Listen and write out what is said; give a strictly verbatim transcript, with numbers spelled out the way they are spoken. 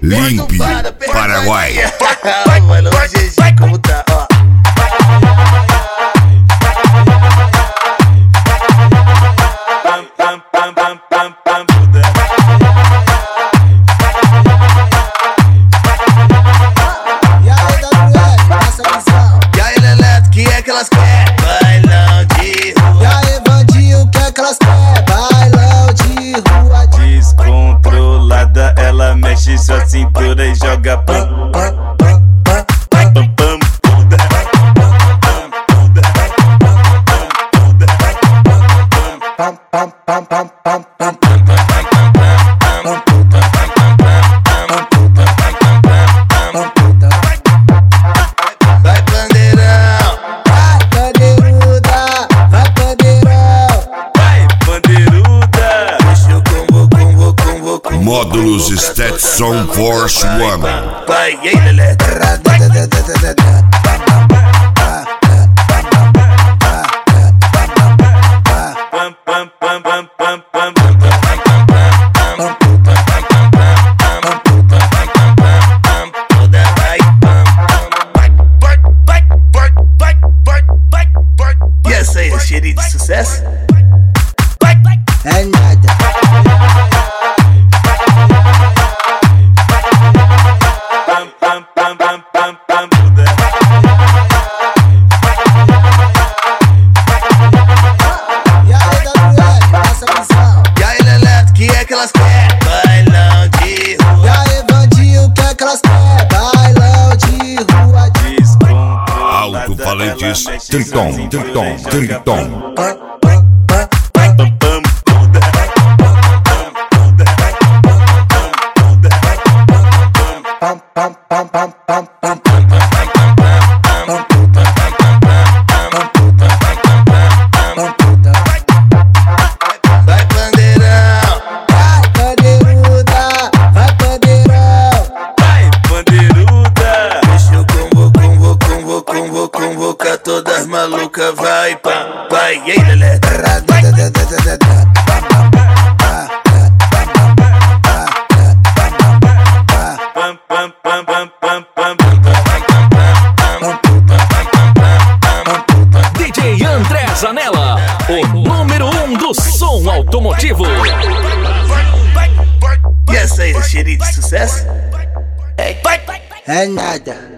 Limpe, Paraguai. Mano, o G G como tá, ó. E aí, W L, passa a visão. E aí, Leleto, que é que elas querem? Bailão de rua. E aí, Vandinho, o que é que elas querem? Bailão de rua. Descontrolada, ela mexe sua cintura e joga pam, pam, pam, pam, pam, pam, bunda. Pam, pam, pam, pam, pam, pam. Vai, bandeirão. Vai, bandeiruda, vai, bandeirão. Vai, bandeiruda. Deixa eu convoco, convoco, convoco. Módulos Stetson Force One. Vai, e aí, Leleto? Pam, pam, pam, pam, pam, pam. Toda vai, vai, vai, vai, vai, vai, vai, vai. E essa aí, é cheirinho de sucesso? É nada. Pam, pam, pam, pam, pam, pam, bunda. E aí, W L, passa a visão. E aí, Leleto, que é que elas querem? Bailão de E rua. aí, Vandinho, o que é que elas querem? Bailão de rua. Descontrolada, Alto-falantes, ela mexe Triton, sua Triton, cintura e joga Triton. Pam, pam, pam, pam. pam, pam, bunda. Pam, pam, pam, pam, pam, pam. Vai, bandeirão. Vai, bandeiruda, vai, bandeirão. Vai, bandeiruda. Deixa eu convoco, convoco, convoco, convoco, convocar todas malucas. Vai, pá, vai, e aí, Leleto? Pam, pam, pam, pam, pam, pam. D J André Zanella, o número um do som automotivo. E essa aí, é cheirinho de sucesso? É nada.